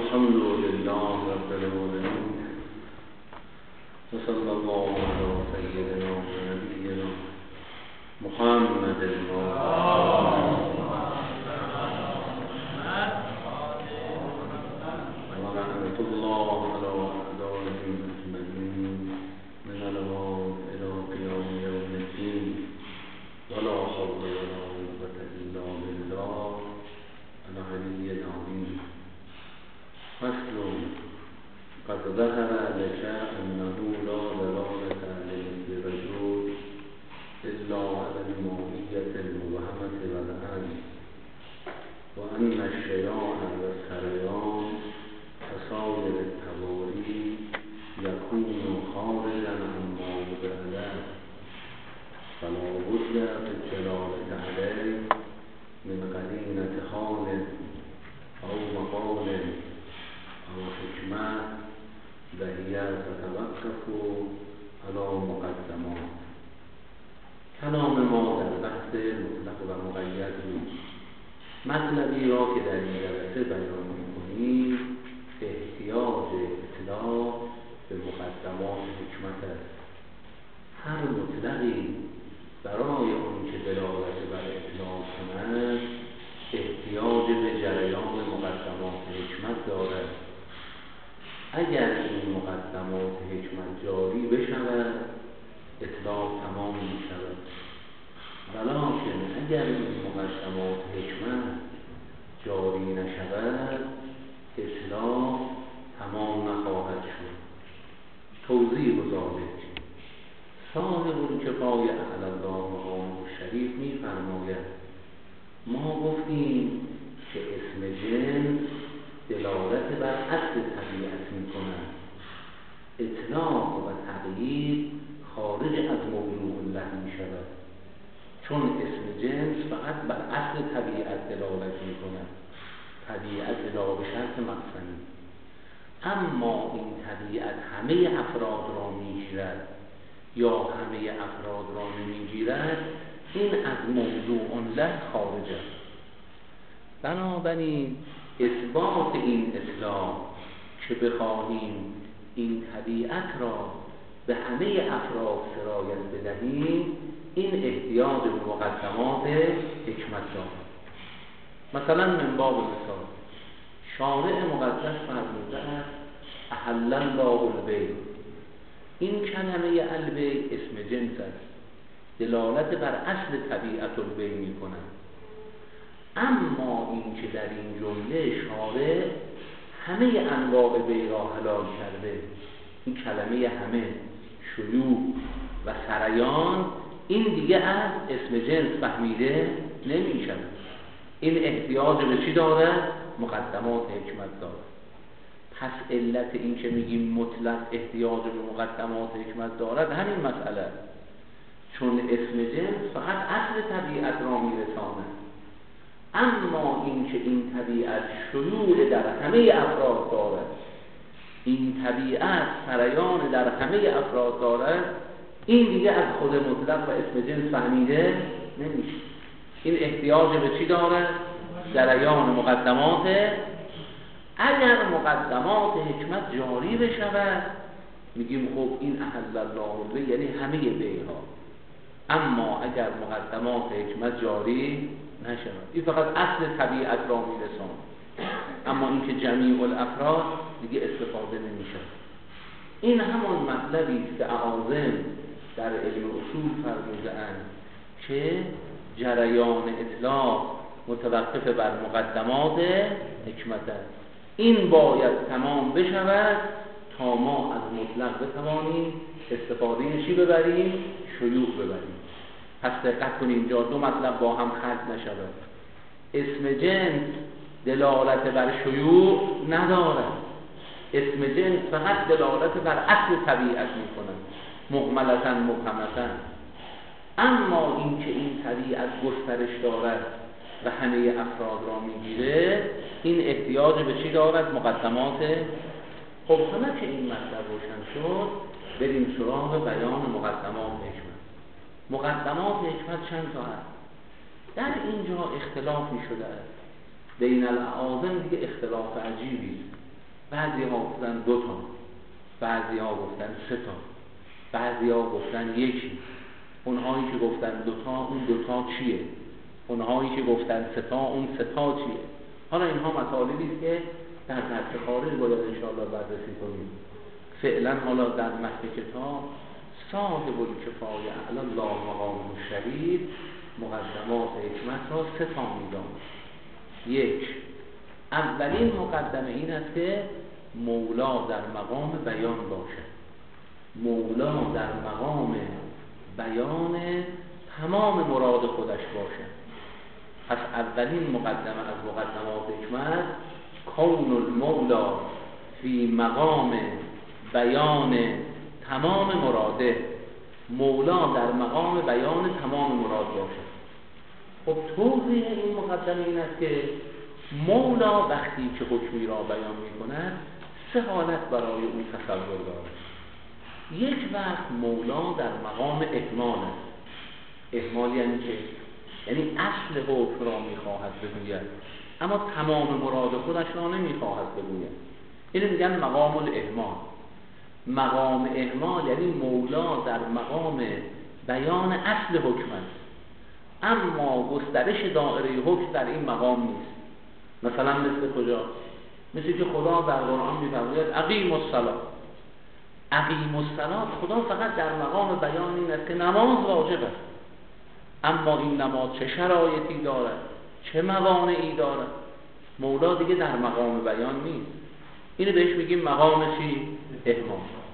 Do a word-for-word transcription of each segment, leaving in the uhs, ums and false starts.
الحمد لله رب العالمين وصلى الله على سيدنا ونبينا محمد ورحمة الله على أعدائهم أجمعين من الأوان إلى قيام يوم الدين ولا حول ولا قوة إلا بالله العلي العظيم. فصل: قد ظهر لك أنه لا دلالة للرجل إلا على الماهية المبهمة والعين، وأن الشياع والسريان كسائر التواري يكون خارجا عما وضع له، فلا بد في الدلالة عليه من قرينة حال أو مقال أو حكمة، وهي تتوقف على مقدمات. کلام ما در بحث مطلق و مقید نیست. مطلبی را که در این جلسه بیان می‌کنیم احتیاج اطلاع به مقدمات حکمت است. هر مطلقی برای آن که دلالت بر اطلاع کند احتیاج به جریان مقدمات حکمت دارد. اگر این مقدمات حکمت جاری بشود اطلاع تمام می شود، ولکن اگر این مقدمات حکمت جاری نشود اطلاع تمام نخواهد شد. توضیح ذلک: صاحب الکفایه علی الله مقامه الشریف می فرماید ما گفتیم که اسم جنس دلالت بر اصل طبیعت می کند. اطلاق و تغییر خارج از موضوع الله می شود، چون اسم جنس فقط بر اصل طبیعت دلالت می کند، طبیعت لا به شرط مقصدی. اما این طبیعت همه افراد را می گیرد یا همه افراد را نمی گیرد، این از موضوع الله خارج است. بنابراین اثبات این اطلاع که بخواهیم این طبیعت را به همه افراد سرایت بدهیم این احتیاج به مقدمات حکمت دارد. مثلا من باب مثال شارع مقدس فرموده است احل الله البیع. این کلمه البیع اسم جنس است، دلالت بر اصل طبیعت البیع می کند. اما این که در این جمله شارع همه انواع بیع را حلال کرده، این کلمه همه، شیوع و سریان، این دیگه از اسم جنس فهمیده نمی شود. این احتیاج به چی دارد؟ مقدمات حکمت دارد. پس علت این که میگیم مطلق احتیاج به مقدمات حکمت دارد همین مسئله، چون اسم جنس فقط اصل طبیعت را میرساند. اما این که این طبیعت شیوع در همه افراد دارد، این طبیعت سریان در همه افراد دارد، این دیگه از خود مطلق و اسم جنس فهمیده نمیشه. این احتیاج به چی دارد؟ جریان مقدمات. اگر مقدمات حکمت جاری بشود میگیم خب این احل الله البیع یعنی همه بیع ها. اما اگر مقدمات حکمت جاری نشود این فقط اصل طبیعت را میرساند، اما اینکه جمیع الافراد دیگه استفاده نمیشه. این همان مطلبی است که اعاظم در علم اصول فرموده‌اند که جریان اطلاق متوقف بر مقدمات حکمت است. این باید تمام بشود تا ما از مطلق بتوانیم استفاده چی ببریم؟ شیوع ببریم. پس دقت کنید اینجا دو مطلب با هم خلط نشود. اسم جنس دلالت بر شیوع ندارد، اسم جنس فقط دلالت بر اصل طبیعت می کند، مهملتاً مبهمتاً. اما این که این طبیعت گسترش دارد و همه افراد را میگیره این احتیاج به چی دارد؟ مقدمات. خب همه که این مطلب روشن شد بریم سراغ بیان مقدمات حکمت. مقدمات حکمت چند تا هست؟ در اینجا اختلافی شده است بین الاعاظم، دیگه اختلاف عجیبی است. بعضی ها گفتن دو تا، بعضی ها گفتن سه تا، بعضی ها گفتن یکی. اونهایی که گفتن دو تا، اون دو تا چیه؟ اونهایی که گفتن سه تا، اون سه تا چیه؟ حالا اینها مطالبی است که در درس خارج باید انشاءالله بررسی کنیم. فعلا حالا در متن کتاب صاحب الکفایه علی الله مقامه الشریف مقدمات حکمت را سه تا می‌داند. یک، اولین مقدمه این است که مولا در مقام بیان باشد. مولا در مقام بیان تمام مراد خودش باشد. پس اولین مقدمه از مقدمات حکمت کون المولا فی مقام بیان تمام مراده، مولا در مقام بیان تمام مراد باشد. خب توضیح این مقدمه این است که مولا وقتی که حکمی را بیان می کند سه حالت برای اون تصور دارد. یک وقت مولا در مقام احمال است. احمال یعنی چه؟ یعنی اصل حکم را می خواهد بگوید اما تمام مراد خودش را نمی خواهد بگوید. اینو میگن مقام الاحمال. مقام احمال یعنی مولا در مقام بیان اصل حکم است، اما گسترش دایره حکم در این مقام نیست. مثلا مثل کجا؟ مثل که خدا در قرآن می‌فرماید اقیموا الصلاة. اقیموا الصلاة خدا فقط در مقام بیان این است که نماز واجب است، اما این نماز چه شرایطی دارد، چه موانعی دارد، مولا دیگه در مقام بیان نیست. اینو بهش میگیم مقام چی؟ احمال.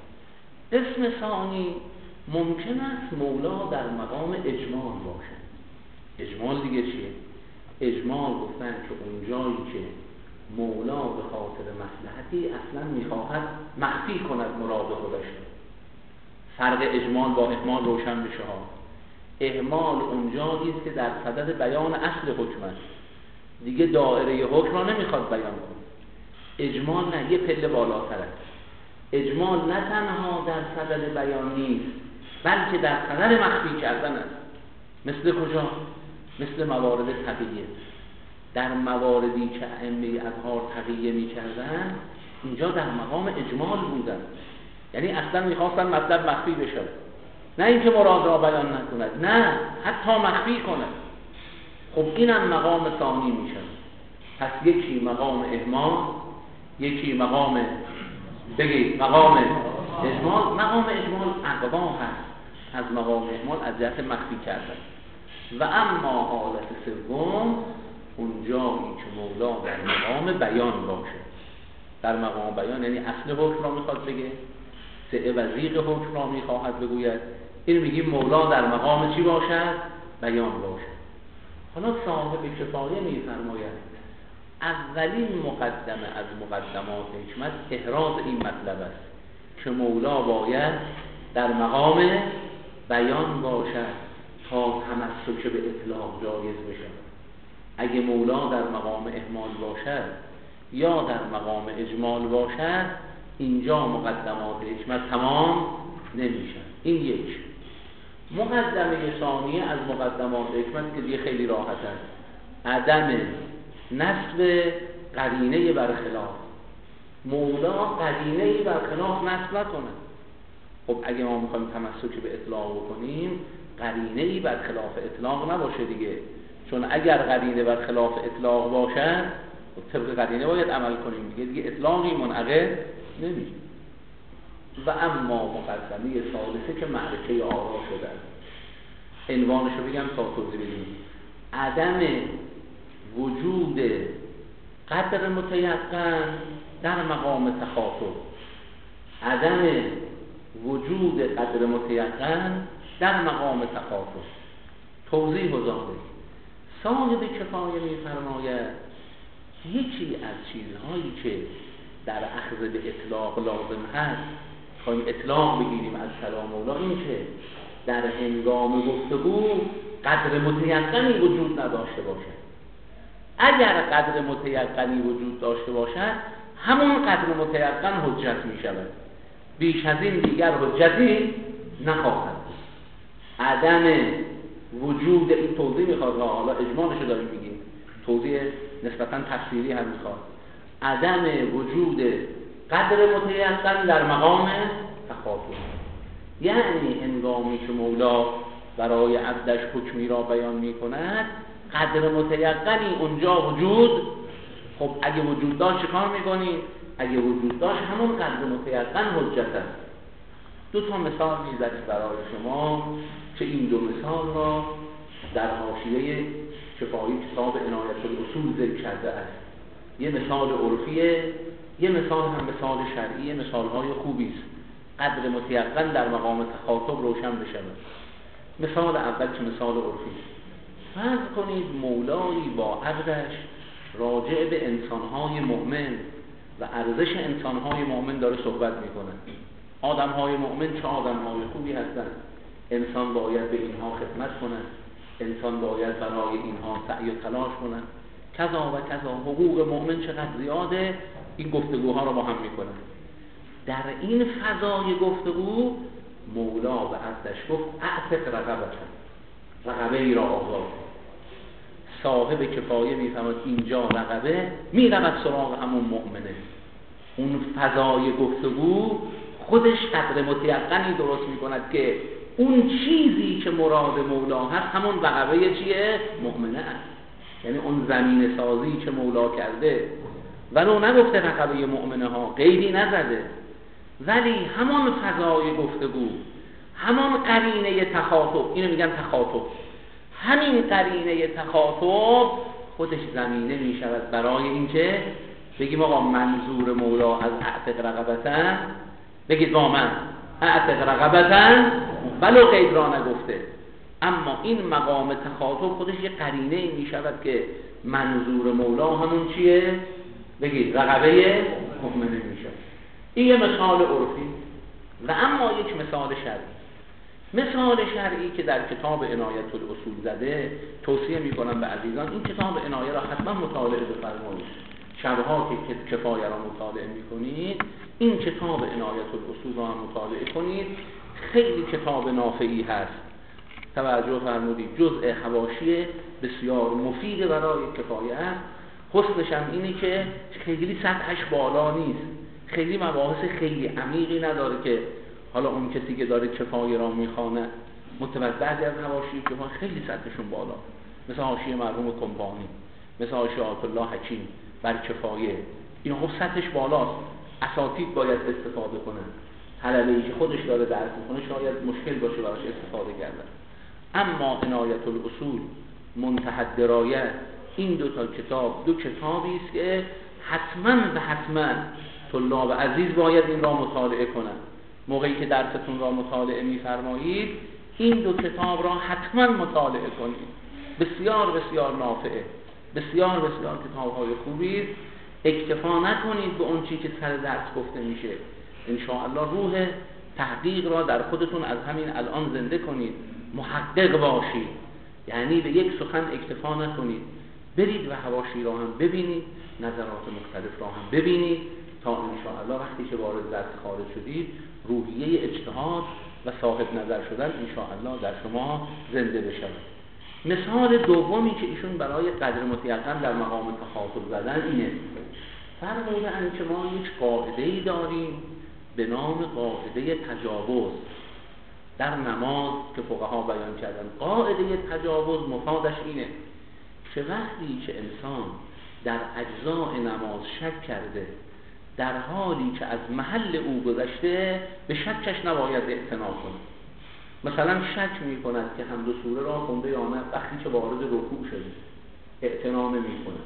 اسم ثانی ممکن است مولا در مقام اجمال باشد. اجمال دیگه چیه؟ اجمال گفتن که اون جایی که مولا به خاطر مصلحتی اصلا میخواهد مخفی کند مراد خودش. فرق اجمال با احمال روشن بشه ها. احمال اونجایی است که در صدد بیان اصل حکم است، دیگه دایره حکم را نمیخواد بیان کنه. اجمال نه، یه پله بالاتر است. اجمال نه تنها در صدد بیان نیست بلکه در صدد مخفی کردن است. مثل کجا؟ مثل موارد تقیه. در مواردی که ائمه اطهار تقیه می‌کردن اینجا در مقام اجمال بودن، یعنی اصلا می‌خواستن مطلب مخفی بشه، نه اینکه مراد را بیان نکند، نه حتی مخفی کند. خب اینم مقام ثانی میشه. پس یکی مقام احمال، یکی مقام بگید مقام اجمال. مقام اجمال اقوا هست از مقام احمال از جهت مخفی کردن. و اما حالت سوم اونجایی که مولا در مقام بیان باشه. در مقام بیان یعنی اصل حکم را میخواد بگه، سعه و زیغ حکم را میخواهد بگوید. این میگیم مولا در مقام چی باشد؟ بیان باشد. حالا صاحب کفایه میفرماید اولین مقدمه از مقدمات حکمت احراز این مطلب است که مولا باید در مقام بیان باشد تا تمسک به اطلاق جایز بشه. اگه مولا در مقام احمال باشد یا در مقام اجمال باشد اینجا مقدمات حکمت تمام نمیشن. این یک. مقدمه ثانیه از مقدمات حکمت که دیگه خیلی راحت است، عدم نسب قرینه برخلاف. مولا قرینه برخلاف نسب نکنه. خب اگه ما میخوایم تمسک به اطلاق بکنیم قرینه برخلاف اطلاق نباشه دیگه، چون اگر قرینه برخلاف اطلاق باشد طبق قرینه باید عمل کنیم دیگه، دیگه اطلاقی منعقد نمیشه. و اما مقدمه ثالثه که معرکه آرا شده است، عنوانشو بگم تا توضیح بدیم. عدم وجود قدر متیقن در مقام تخاطب. عدم وجود قدر متیقن در مقام تخاطب. توضیح و ظاهر. صاحب کفایه می‌فرماید یکی از چیزهایی که در اخذ به اطلاق لازم هست تا اطلاق بگیریم از کلام مولا این که در هنگام گفتگو قدر متیقنی وجود نداشته باشد. اگر قدر متیقنی وجود داشته باشد همون قدر متیقن حجت می شود، بیش از این دیگر حجتی نخواهد. عدم وجود این توضیح میخواد، حالا اجمالشو داریم میگیم، توضیح نسبتا تفسیری هم میخواد. عدم وجود قدر متیقن در مقام تخاطب، یعنی هنگامی که مولا برای عبدش حکمی را بیان می کند قدر متیقنی اونجا وجود. خب اگه وجود داشت چه کار میکنی؟ اگه وجود داشت همون قدر متیقن حجت است. دو تا مثال میزنیم برای شما که این دو مثال را در حاشیه شفاهی کتاب عنایت الاصول ذکر کرده است. یه مثال عرفیه، یه مثال هم مثال شرعی، مثالهای خوبی است. قدر متیقن در مقام تخاطب روشن بشه. مثال اول که مثال عرفی، فرض کنید مولایی با عبدش راجع به انسانهای مؤمن و ارزش انسانهای مؤمن داره صحبت میکنه. آدمهای مؤمن چه آدمهای خوبی هستند، انسان باید به اینها خدمت کنه، انسان باید برای اینها سعی و تلاش کنه، کذا و کذا، حقوق مؤمن چقدر زیاده. این گفتگوها رو با هم میکنه. در این فضای گفتگو مولا به عبدش گفت اعتق رقبتن، رقبه ای را آزاد. صاحب کفایه میفهمد اینجا رقبه، میرود سراغ همون مؤمنه. اون فضای گفتگو خودش قدر متیقنی درست میکند که اون چیزی که مراد مولا هست همون رقبه چیه؟ مؤمنه است. یعنی اون زمین سازی که مولا کرده ولو نگفته رقبه مؤمنه ها، قیدی نزده، ولی همون فضای گفتگو، همون قرینه تخاطب، اینو میگن تخاطب، همین قرینه تخاطب خودش زمینه میشود برای اینکه بگیم آقا منظور مولا از اعتق رقبتن، بگید با من اعتق رقبتن ولو قید را نگفته، اما این مقام تخاطب خودش یه قرینه میشود که منظور مولا همون چیه؟ بگید رقبه مؤمنه میشه. این یه مثال عرفی. و اما یک مثال شرعی، مثال شرعی که در کتاب عنایت الاصول زده، توصیه میکنم به عزیزان این کتاب عنایه را حتما مطالعه بفرمایید. شبها که کفایه را مطالعه میکنید این کتاب عنایت الاصول را هم مطالعه کنید. خیلی کتاب نافعی هست، توجه فرمودید. جزء حواشی بسیار مفید برای کفایه است. حسنش هم اینه که خیلی سطحش بالا نیست، خیلی مباحث خیلی عمیقی نداره که حالا اون کسی که داره کفایه را میخوانه متوجه. بعضی از حواشی که خیلی سطحشون بالا، مثل حاشیه مرحوم کمپانی، مثل حاشیه آیت الله حکیم بر کفایه، این خب سطحش بالاست، اساتید باید استفاده کنن. طلبه‌ای که خودش داره درس میکنه شاید مشکل باشه براش استفاده کردن. اما عنایت الاصول، منتهی الدرایه، این دو تا کتاب دو کتابی است که حتما و حتما طلاب عزیز باید این را مطالعه کنند. موقعی که درستون را مطالعه می‌فرمایید این دو کتاب را حتما مطالعه کنید. بسیار بسیار نافعه، بسیار بسیار کتاب‌های خوبی است. اکتفا نکنید به اون چیزی که سر درس گفته میشه. ان شاء الله روح تحقیق را در خودتون از همین الان زنده کنید، محقق باشید. یعنی به یک سخن اکتفا نکنید، برید و حواشی را هم ببینید، نظرات مختلف را هم ببینید تا ان شاء الله وقتی که وارد درس خارج شدید روحیه اجتهاد و صاحب نظر شدن ان شاء الله در شما زنده بشه. مثال دومی که ایشون برای قدر متیقن در مقام تخاطب زدن اینه. فرمودن که ما یک قاعده‌ای داریم به نام قاعده تجاوز در نماز که فقها بیان کردن. قاعده تجاوز مفادش اینه که وقتی که انسان در اجزاء نماز شک کرده در حالی که از محل او گذشته به شکش نباید اعتنا کنه. مثلا شک می کند که حمد و سوره را خونده یا نه، وقتی که وارد رکوع شده اعتنا نمی کند.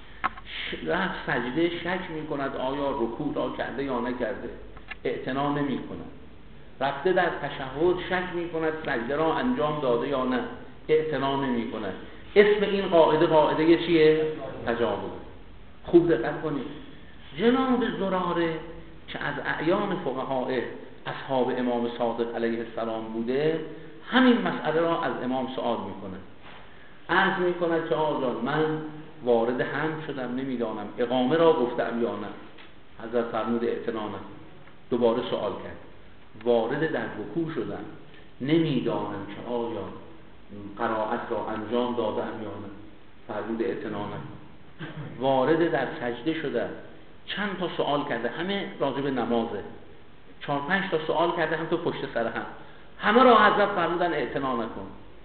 رفت سجده شک می کند آیا رکوع را کرده یا نکرده، اعتنا نمی کند. رفته در تشهد شک می کند سجده را انجام داده یا نه، اعتنا نمی کند. اسم این قاعده قاعده چیه؟ تجاوز. خوب دقت کنید. جناب زراره که از اعیان فقهای اصحاب امام صادق علیه السلام بوده، همین مسئله را از امام سوال میکنه. عرض میکنه که آقا من وارد حمد شدم نمیدانم اقامه را گفتم یا نه. حضرت فرمود اعتنا نه. دوباره سوال کرد. وارد در رکوع شدم نمیدانم که آیا قرائت را انجام دادم یا نه. فرمود اعتنا نه. وارد در سجده شدم چند تا سوال کرده، همه راجع به نمازه، چهار پنج تا سوال کرده هم تو پشت سر هم، همه را حضرت فرمودن اعتنا نکن.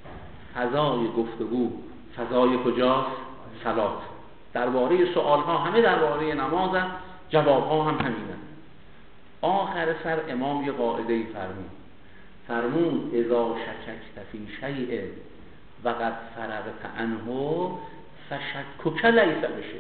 فضای گفتگو فضای کجاست؟ صلات. درباره سوال ها همه درباره نماز هست، جواب ها هم همینه. آخر سر امام یه قاعده فرمود، فرمود اذا شککت فی شیء وقد فرغت عنه فشکک لیس بشه.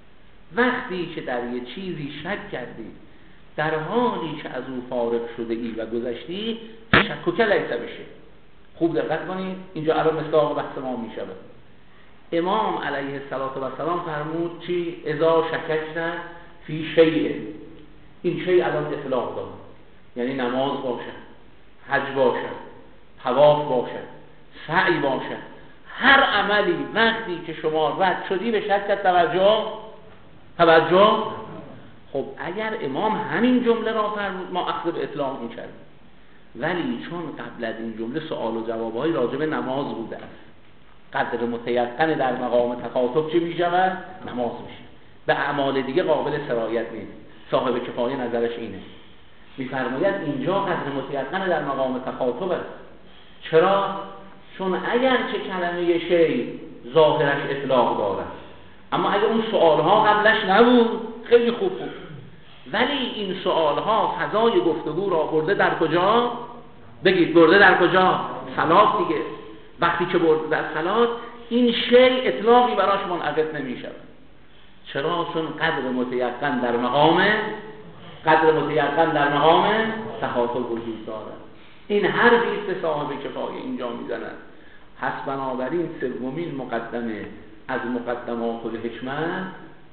وقتی که در یه چیزی شک کردی در حالی که از او فارغ شده ای و گذشتی، فشکک لیس بشه. خوب دقت کنید، اینجا الان مصداق بحث ما میشه. امام علیه السلام فرمود چی؟ اذا شککت فی شیء. این شیء الان اطلاق داره، یعنی نماز باشد، حج باشد، طواف باشد، سعی باشد، هر عملی وقتی که شما رد شدی به شک توجه توجه خب اگر امام همین جمله را فرمود ما اخذ به اطلاق می‌کردیم، ولی چون قبل از این جمله سوال و جواب‌های راجع به نماز بوده است، قدر متیقن در مقام تخاطب چی می‌شود؟ نماز میشه. به اعمال دیگه قابل سرایت نیست. صاحب کفایه نظرش اینه، می‌فرماید اینجا قدر متیقن در مقام تخاطب است. چرا؟ چون اگر چه کلمه شی ظاهرش اطلاق داره، اما اگر اون سوالها قبلش نبود خیلی خوب بود، ولی این سوالها فضای گفتگو را برده در کجا؟ بگید برده در کجا؟ صلات دیگه. وقتی که برده در صلات، این شی اطلاقی براش منعقد نمیشه. چرا؟ چون قدر متیقن در مقام قدر متیقن در مقام تخاطب وجود داره. این حرفی است که صاحب کفایه اینجا میزنند. پس بنابراین سومین مقدمه از مقدمات الحکمت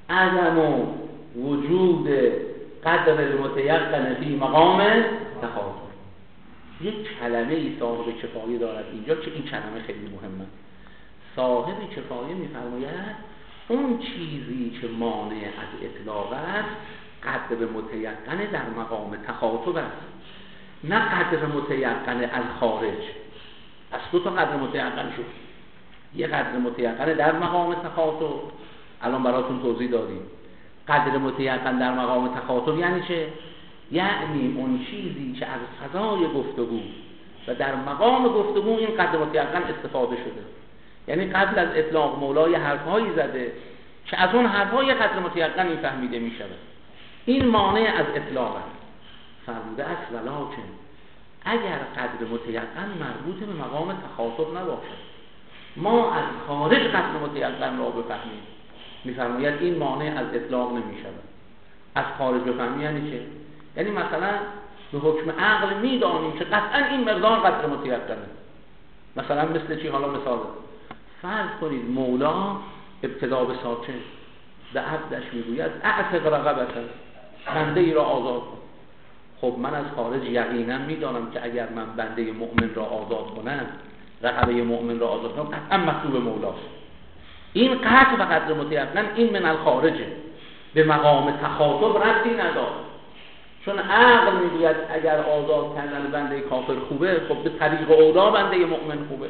عدم وجود قدر المتیقن فی مقام تخاطب. یک کلمه ای صاحب کفایه دارد اینجا که این کلمه خیلی مهمه. صاحب کفایه میفرماید اون چیزی که مانع از اطلاق است قدر متیقن در مقام تخاطب است، نه قدر متیقن از خارج. از دو تا قدر متیقن شد، یه قدر متیقن در مقام تخاطب الان براتون توضیح دادیم. قدر متیقن در مقام تخاطب یعنی چه؟ یعنی اون چیزی که از فضای گفتگو و در مقام گفتگو این قدر متیقن استفاده شده، یعنی قبل از اطلاق مولای حرفهایی زده که از اون حرفهای قدر متیقن فهمیده می شود. این مانع از اطلاق است. فرموده است ولکن اگر قدر متیقن مربوط به مقام تخاطب نباشد، ما از خارج قدر متیقن را بفهمیم، می‌فرماید این مانع از اطلاق نمی‌شود. از خارج بفهمیم یعنی چه؟ یعنی مثلا به حکم عقل می‌دانیم که قطعاً این مقدار قدر متیقنه. مثلا مثل چی؟ حالا مثال فرض کنید مولا ابتدا به ساکن به عبدش میگوید اعتق رقبته، بنده ای را آزاد کن. خب من از خارج یقینا میدانم که اگر من بنده مؤمن را آزاد کنم، رقبه مؤمن را آزاد کنم، قطعا مطلوب مولاست. این قطع و قدر متیقن این من الخارجه، به مقام تخاطب ربطی نداره. چون عقل میگوید اگر آزاد کردن بنده کافر خوبه، خب به طریق اولا بنده مؤمن خوبه.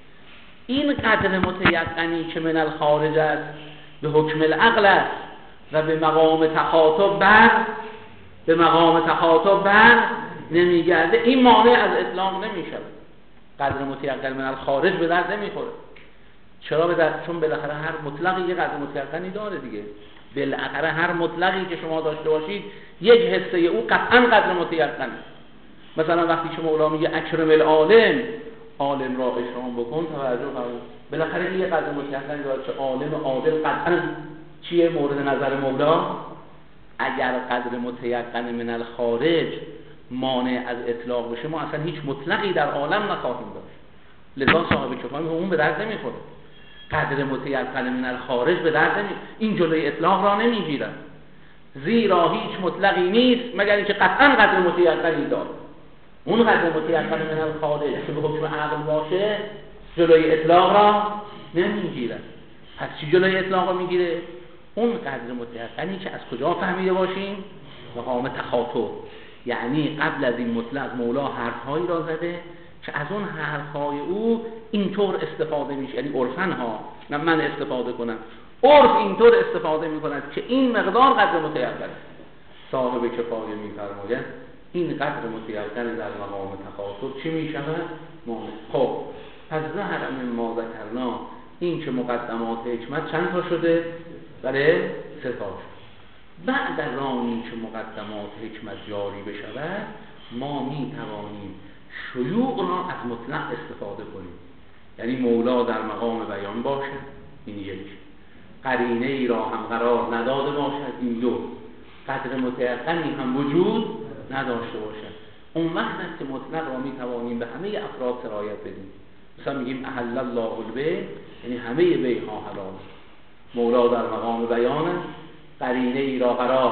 این قدر متیقنی که من الخارج است به حکم العقل است و به مقام تخاطب بر به مقام تخاطب بر نمیگرده، این مانع از اطلاق نمیشه. قدر متیقن من الخارج به درد نمیخوره. چرا به درد؟ چون بالاخره هر مطلقی یه قدر متیقنی داره دیگه. بالاخره هر مطلقی که شما داشته باشید یک حصه او قطعا قدر متیقنه. مثلا وقتی که مولا میگه اکرم العالم، عالم را اکرام بکن، توجه فرمایید، بالاخره یه قدر متیقنی داره که عالم عادل قطعا چیه مورد نظر مولا. اگر قدر متیقن من الخارج مانع از اطلاق بشه، ما اصلا هیچ مطلقی در عالم نخواهیم داشت. لذا صاحب کفایه اون به درد نمیخوره. قدر متیقن من الخارج به درد نمی این جلوی اطلاق را نمیگیره، زیرا هیچ مطلقی نیست مگر اینکه قطعا قدر متیقنی داره. اون قدر متیقن من الخارج که به حکم عقل باشه جلوی اطلاق را نمیگیره. پس چی جلوی اطلاق را میگیره؟ اون قدر متیقنی که از کجا فهمیده باشیم؟ مقام تخاطب. یعنی قبل از این مطلق مولا حرفهایی را زده که از اون حرفهای او اینطور استفاده میشه، یعنی عرفن ها، نه من استفاده کنم، عرف اینطور استفاده میکند که این مقدار قدر متیقن است. صاحب کفایه میفرماید این قدر متیقن در مقام تخاطب چی میشود؟ مانع. خب پس ظهر من ما ذکرنا، این که مقدمات حکمت چند تا شده؟ بله سه تا شد. بعد از آنی که مقدمات حکمت جاری بشود ما می توانیم شیوع را از مطلق استفاده کنیم. یعنی مولا در مقام بیان باشد، این یک. قرینه ای را هم قرار نداده باشد، این دو. قدر متیقنی هم وجود نداشته باشد. اون وقت است که مطلق را می توانیم به همه افراد سرایت بدیم. مثلا میگیم احل الله البیع، یعنی همه بیع ها حلال. مولا در مقام بیان قرینه ای را قرار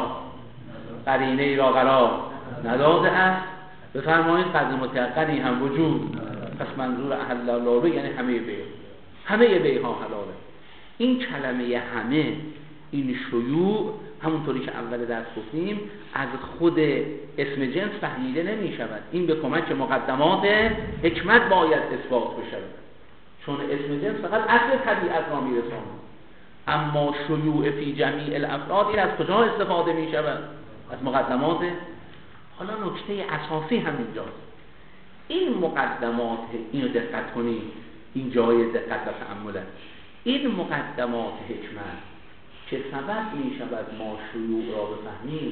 قرینه ای را قرار نداده است. بفرمایید قدر متیقنی هم وجود. پس منظور احل الله البیع یعنی همه بیع، همه بیع ها حلاله. این کلمه همه، این شیوع، همونطوری که اول درس گفتیم از خود اسم جنس فهمیده نمی شود. این به کمک مقدمات حکمت باید اثبات بشود، چون اسم جنس فقط اصل طبیعت را می رساند. اما شیوع فی جمیع الافراد این از کجا استفاده می شود؟ از مقدمات. حالا نکته اساسی همینجاست. این مقدمات، اینو دقت کنید، این جای دقت و تأمل است. این مقدمات حکمت که سبب می شود ما شیوع را بفهمیم،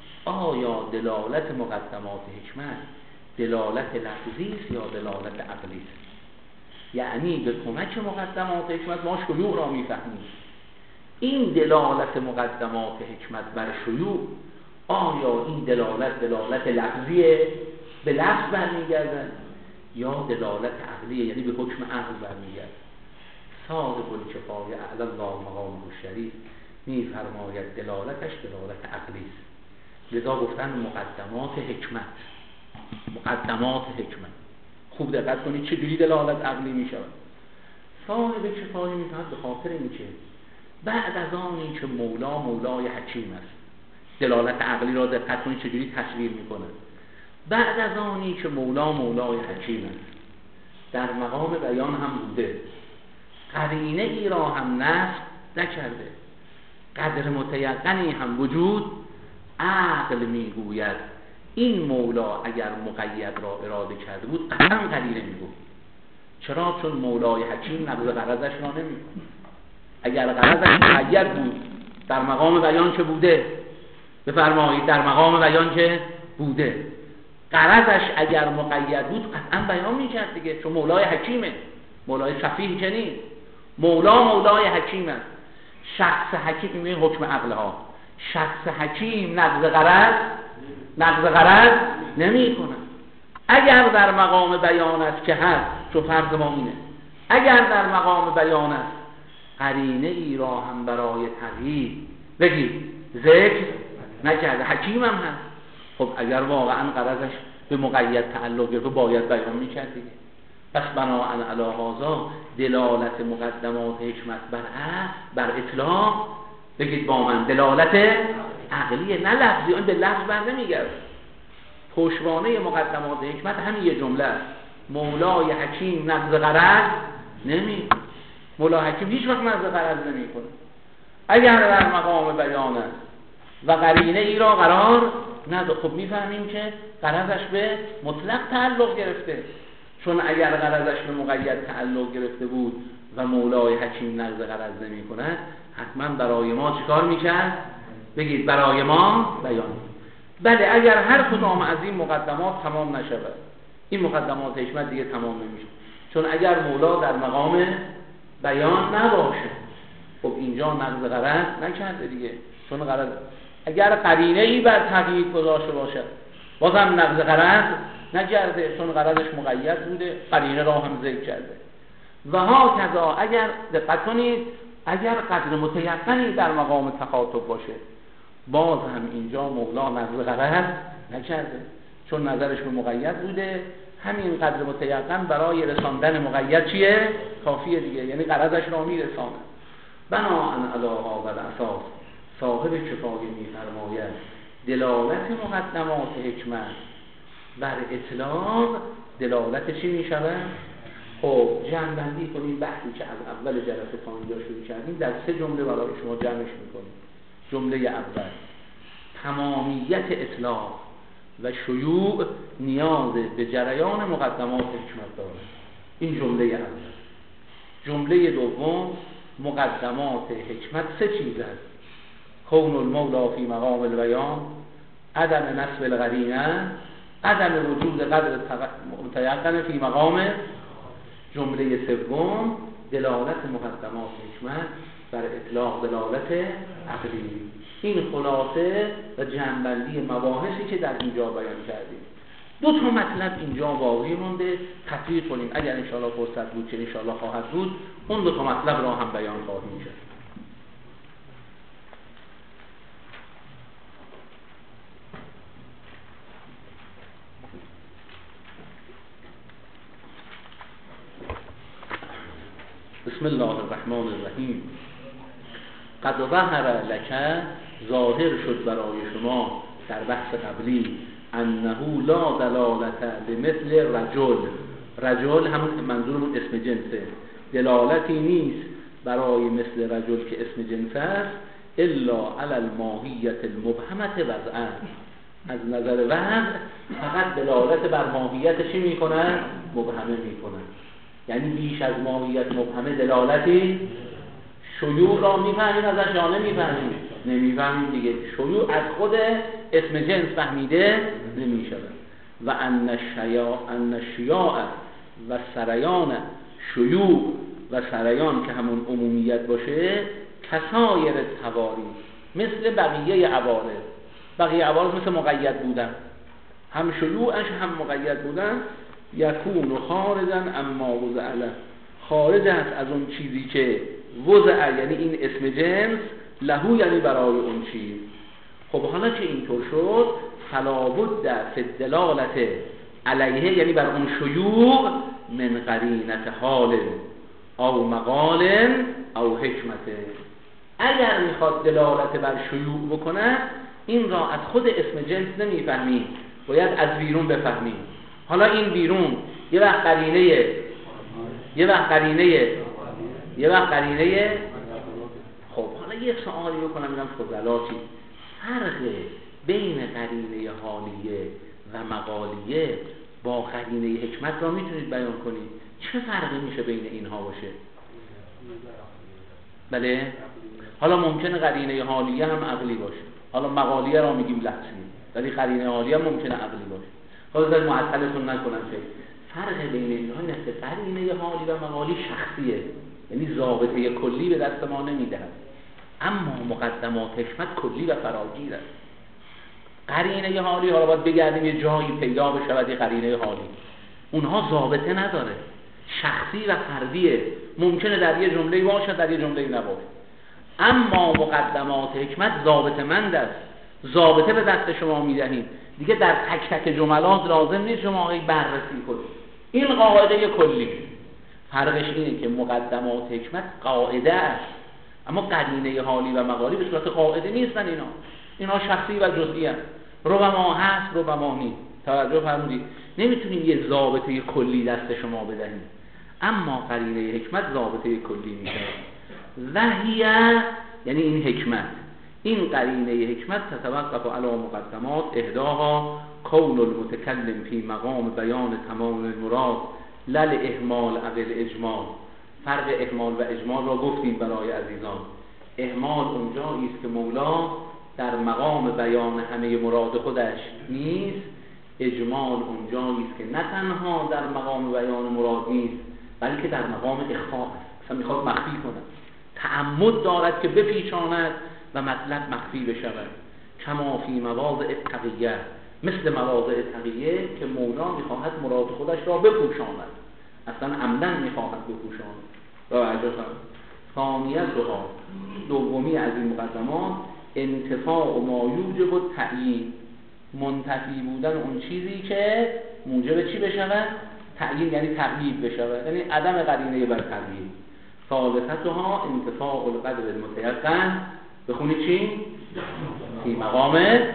آیا دلالت مقدمات حکمت دلالت لفظی است یا دلالت عقلی است؟ یعنی به کمک مقدمات حکمت ما شیوع را می فهمیم. این دلالت مقدمات حکمت بر شیوع، آیا این دلالت دلالت لفظیه، به لفظ برمیگردد، یا دلالت عقلیه، یعنی به حکم عقل برمیگردد؟ صاحب الکفایه اعلی الله مقامه الشریف می‌فرماید دلالتش دلالت عقلی است. لذا گفتن مقدمات حکمت. مقدمات حکمت خوب دقت کنید چجوری دلالت عقلی می‌شود. صاحب کفایه می‌فرماید به خاطر اینکه بعد از آنی که مولا مولای حکیم است، دلالت عقلی را دقت کنید چجوری تصویر می‌کنه. بعد از آنی که مولا مولای حکیم است، در مقام بیان هم بوده، قرینه ای را هم نصب نکرده، قدر متیقنی هم وجود، عقل میگوید این مولا اگر مقید را اراده کرده بود قطعا قرینه میگوید. چرا؟ چون مولای حکیم نقض غرضش را نمیکنه. اگر غرضش مقید بود در مقام بیان که بوده، بفرمایید در مقام بیان که بوده، غرضش اگر مقید بود قطعا بیان میکرد دیگه، چون مولای حکیمه. مولای صفیح که نیست، مولا مولای حکیم است. شخص حکیم میگه حکم عقل ها، شخص حکیم نقض غرض نقض غرض نمی کنه. اگر در مقام بیان است که هست، چون فرض ما اینه، اگر در مقام بیان است قرینه ای را هم برای تغییر بگید ذکر نکرده، حکیم هم هست. خب اگر واقعا غرضش به مقید تعلق گرفته باید بیان میکرد دیگه. پس بناء علی هذا دلالت مقدمات حکمت بر بر اطلاق، بگید با من، دلالت عقلیه نه لفظی. اون به لفظ بر نمیگرده. پشتوانه مقدمات حکمت همین یه جمله است: مولای حکیم نقض غرض نمی مولا حکیم هیچ وقت نقض غرض نمیکنه. اگر در مقام بیان است و قرینه ای را قرار نده، خب میفهمیم که غرضش به مطلق تعلق گرفته. چون اگر غرضش به مقید تعلق گرفته بود و مولای حکیم نقض غرض نمی کند، حتما برای ما چیکار میکرد؟ بگید برای ما بیان. بله اگر هر کدام از این مقدمات تمام نشود، این مقدمات حکمت دیگه تمام نمیشه. چون اگر مولا در مقام بیان نباشه، خب اینجا نقض غرض نکرده دیگه. چون غرض اگر قرینه ای بر تقیید گذاشته باشد، بازم نقض غرض نکرده، چون غرضش مقید بوده، قرینه را هم ذکر کرده. و ها کذا اگر دقت کنید، اگر قدر متیقنی در مقام تخاطب باشه، باز هم اینجا مولا نقض غرض نکرده، چون نظرش به مقید بوده. همین قدر متیقن برای رساندن مقید چیه؟ کافیه دیگه، یعنی غرضش را میرسانه. بناء علی هذا الاساس صاحب کفایه میفرماید دلالت مقدمات حکمت بر اطلاق دلالت چی میشود؟ خب جمع بندی کنیم بحثی که از اول جلسه تا اینجا شروع کردیم، در سه جمله برای شما جمعش میکنیم. جمله اول: تمامیت اطلاق و شیوع نیاز به جریان مقدمات حکمت دارد. این جمله اول. جمله دوم، مقدمات حکمت سه چیز است: کون المولا فی مقام البیان، عدم نسب القرینه، عدم وجود قدر متیقن فی مقام. جمله سوم، دلالت مقدمات حکمت بر اطلاق دلالت عقلی. این خلاصه و جمع‌بندی مباحثی که در اینجا بیان کردیم. دو تا مطلب اینجا باقی مونده، تطبیق کنیم. اگر انشاءالله فرصت بود، که انشاءالله خواهد بود، اون دو تا مطلب را هم بیان خواهیم کرد. بسم الله الرحمن الرحیم. قد ظهر لک، ظاهر شد برای شما در بحث قبلی، انه لا دلالت بمثل رجل. رجل همون منظورمون اسم جنسه، دلالتی نیست برای مثل رجل که اسم جنس است، الا علی الماهیت المبهمت وضعا. از نظر وضع فقط دلالت بر ماهیت چی میکنن؟ مبهمه میکنن. یعنی بیش از ماهیت مبهمه دلالتی شیوع را میفهمیم ازش یا نمیفهمیم؟ نمیفهمیم دیگه. شیوع از خود اسم جنس فهمیده نمیشود. و ان الشیاع ان الشیاع و سریان، شیوع و سریان که همون عمومیت باشه، کسایر تواری، مثل بقیه عوارض. بقیه عوارض مثل مقید بودن، هم شیوعش هم مقید بودن. یکون خارجا اما وضع له، خارج است از اون چیزی که وضع، یعنی این اسم جنس، لهو یعنی برای اون چیز. خب حالا که اینطور شد، فلا بد فی الدلالت علیه، یعنی بر اون شیوع، من قرینت حال او مقال او حکمت. اگر میخواد دلالت بر شیوع بکنه، این را از خود اسم جنس نمیفهمیم، باید از بیرون بفهمیم. حالا این بیرون یه وقت قرینه، یه وقت قرینه، یه وقت قرینه. خب حالا یه سوالی بکنم ببینم فضلاتی، فرق بین قرینه حالیه و مقالیه با قرینه حکمت را میتونید بیان کنید؟ چه فرقی میشه بین اینها باشه؟ بله؟ حالا ممکنه قرینه حالیه هم عقلی باشه، حالا مقالیه را میگیم لفظی، ولی قرینه حالیه هم ممکنه عقلی باشه. حاضر معطلتون نکنم که فرق بین اینها اینه که قرینه حالی و مقالی شخصیه، یعنی ضابطه کلی به دست ما نمیدهد، اما مقدمات حکمت کلی و فراگیر است. قرینه حالی حالا باید بگردیم یه جایی پیدا بشود یه قرینه حالی، اونها ضابطه نداره، شخصی و فردیه، ممکنه در یه جمله باشه در یه جمله نباشه. اما مقدمات حکمت ضابطه مند است، ضابطه به دست شما میدهیم دیگه، در تک تک جملات لازم نیست شما بررسی کنید. این قاعده کلی. فرقش اینه که مقدمات حکمت قاعده است، اما قرینه حالی و مقالی به صورت قاعده نیستن. اینا اینا شخصی و جزئی هستند، ربما هست ربما نیست. توجه فرمودید؟ نمیتونیم یه ضابطه کلی دست شما بدهیم، اما قرینه حکمت ضابطه کلی میشه. وحیه یعنی این حکمت، این قرینه حکمت تتوقف علی مقدمات، احداها کون المتکلم فی مقام بیان تمام المراد لل اهمال اول اجمال. فرق اهمال و اجمال را گفتیم برای عزیزان. اهمال اونجایی است که مولا در مقام بیان همه مراد خودش نیست، اجمال اونجایی است که نه تنها در مقام بیان مراد نیست، بلکه در مقام اخفاء است، اصلا میخواد مخفی کنه، تعمد دارد که بپیچاند و مطلب مخفی بشود. کما فی مواضع تقیه، مثل مواضع تقیه که مولا میخواهد مراد خودش را بپوشاند، اصلا عمدن میخواهد بپوشاند. و عجبا ثانیتها، دومی از این مقدمات، انتفاع ما یوجب التعیین، منتفی بودن اون چیزی که موجب چی بشود؟ تعیین، یعنی تغییر بشود، یعنی عدم قرینه بر تغییر. ثالثتها انتفاع القدر المتیقن، بخونی چی؟ فی مقام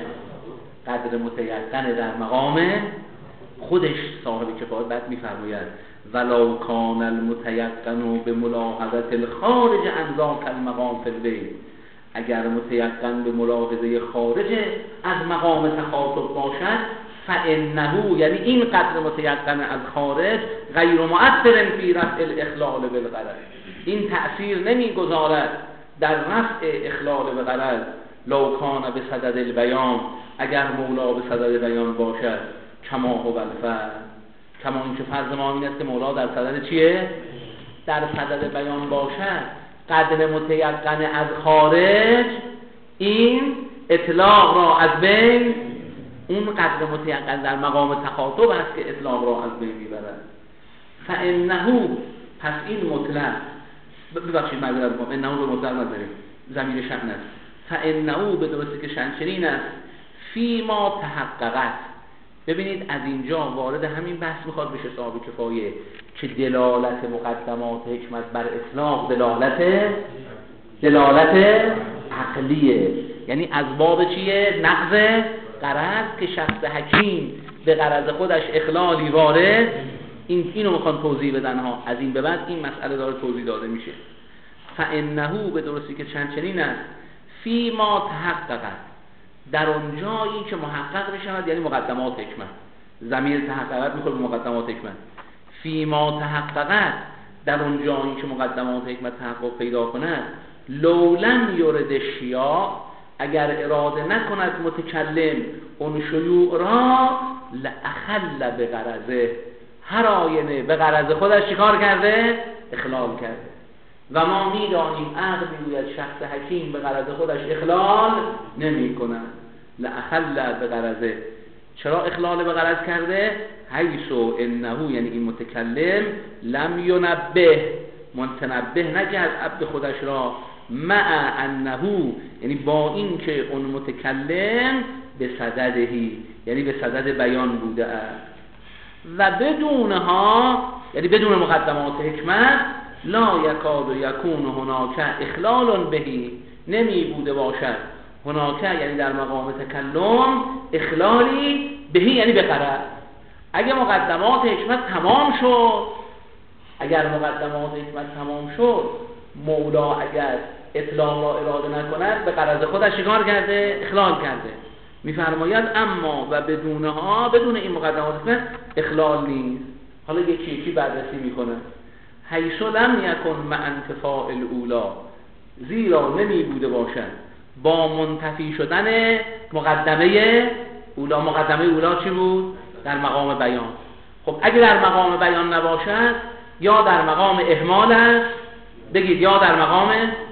قدر متیقن، در مقام خودش صاحب کفایت بعد میفرماید ولو کان المتیقن به ملاحظت الخارج عن ذاک المقام فی البیت، اگر متیقن به ملاحظه خارج از مقام تخاطب باشد فانه، یعنی این قدر متیقن از خارج غیر مؤثر فی رفع الاخلال بالغرض، این تأثیر نمیگذارد در رفع اخلال به غرض. لو کان به صدد البیان، اگر مولا به صدد بیان باشد، کما هو الفرض، کما این که فرض ما این است که مولا در صدد چیه؟ در صدد بیان باشد. قدر متیقن از خارج این اطلاق را از بین، اون قدر متیقن در مقام تخاطب است که اطلاق را از بین میبرد. فانه، پس این مطلق، ببخشید معذرت می‌خوام، انه به مطلق نذاریم، ضمیر شأن است. فانه به درستی که شنچنین است، فی ما تحققت. ببینید از اینجا وارد همین بحث میخواد بشه صاحب کفایه که دلالت مقدمات حکمت بر اطلاق دلالت دلالت عقلیه، یعنی از باب چیه؟ نقض غرض، که شخص حکیم به غرض خودش اخلالی وارد، این اینو میخوان توضیح بدن ها. از این به بعد این مسئله داره توضیح داده میشه. فانه به درستی که چند چنین است، فی ما تحققت، در اون جایی که محقق بشود، یعنی مقدمات حکمت، ضمیر تحققت میخوره به مقدمات حکمت. فی ما تحققت، در اون جایی که مقدمات حکمت تحقق پیدا کند، لولم یورد شیاع، اگر اراده نکند متکلم اون شیوع را، لاخل به غرضه، هر آینه به غرض خودش چیکار کرده؟ اخلال کرده. و ما میدانیم عقل میگوید شخص حکیم به غرض خودش اخلال نمی کند. لاخل به غرضه، چرا اخلال به غرض کرده؟ حیثو انه، یعنی این متکلم، لم ینبه، منتنبه نکرد عبد خودش را، مع انه، یعنی با این که اون متکلم به صددهی، یعنی به صدد بیان بوده است. و بدونها، یعنی بدون مقدمات حکمت، لا یکاد یکون هناک اخلال بهی، نمی بوده باشد هناک، یعنی در مقام تکلم، اخلالی بهی، یعنی به غرض. اگر مقدمات حکمت تمام شد، اگر مقدمات حکمت تمام شد، مولا اگر اطلاق را اراده نکند، به غرض خودش شکار کرده، اخلال کرده. میفرماید اما و بدونها، بدون این مقدمات حکمت اخلال نیست. حالا یکی یکی بررسی میکنه. حیث لم یکن مع انتفاء الاولا، زیرا نمی بوده باشد با منتفی شدن مقدمه اولا. مقدمه اولا چی بود؟ در مقام بیان. خب اگر در مقام بیان نباشد، یا در مقام اهمال است، بگید یا در مقام،